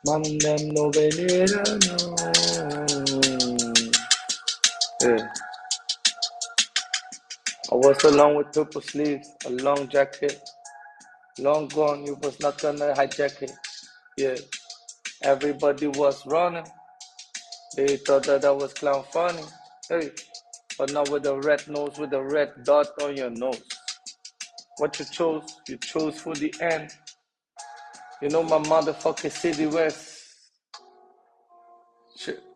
Man, them no venera, no. Yeah. I was along with purple sleeves, a long jacket. Long gone, you was not gonna hijack it. Yeah. Everybody was running. They thought that I was clown funny. Hey. But not with a red nose, with a red dot on your nose. What you chose for the end. You know my motherfucking city west. Shit.